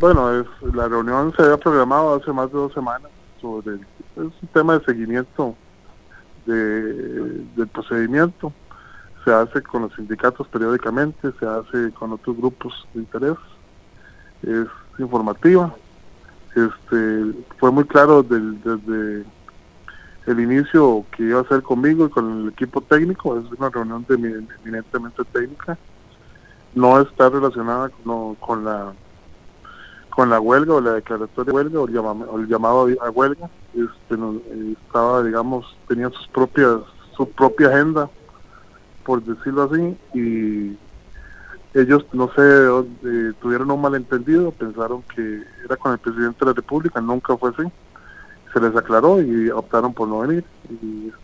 Bueno, la reunión se había programado hace más de 2 semanas sobre es un tema de seguimiento del procedimiento. Se hace con los sindicatos periódicamente, se hace con otros grupos de interés, es informativa. Fue muy claro desde el inicio que iba a ser conmigo y con el equipo técnico. Es una reunión eminentemente técnica, no está relacionada con la huelga o la declaratoria de huelga o el llamado a huelga. Estaba, digamos, tenía su propia agenda, por decirlo así, y ellos, no sé, tuvieron un malentendido, pensaron que era con el presidente de la República, nunca fue así. Se les aclaró y optaron por no venir, y